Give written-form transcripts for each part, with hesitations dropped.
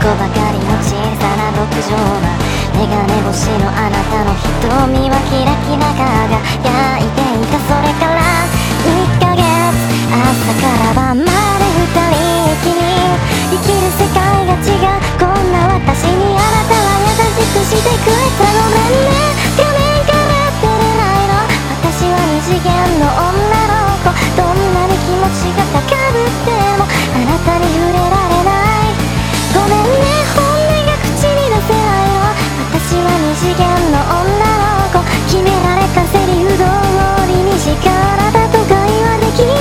ばかりの小さな牧場はメガネ越しのあなたの瞳はキラキラ輝いていた。それから1ヶ月、朝から晩まで2人きり生きる世界が違う。こんな私にあなたは優しくしてくれた。ごめんね、画面から出れないの。私は二次元の女の子。どんなに気持ちが高ぶってもあなたに触れられない。ごめんね、本音が口に出せないの。私は二次元の女の子。決められたセリフ通りにしかあなたと会話できない。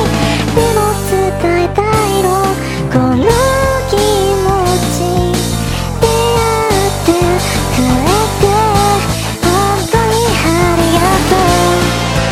でも伝えたいの、この気持ち。出会ってくれて本当にありがとう。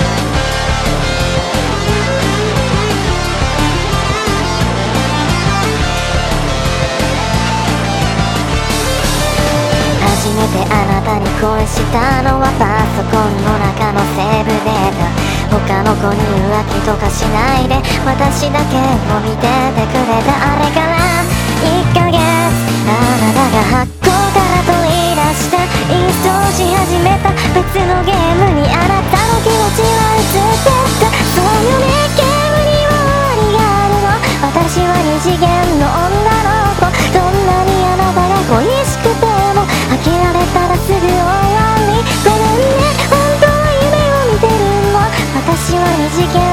初めてあなたに恋したのはパソコンの中のセーブデータ。他の子に浮気とかしないで私だけを見ててくれた。あれから1ヶ月、あなたが発行から取り出してインストールし始めた別のゲームにあなたの気持ちは映ってった。そうよね、ゲームには終わりがあるの。私は二次元の女の子。どんなにあなたが恋しくても開けられたらすぐ終わり。ごめんね、本当は夢を見てるの。私は二次元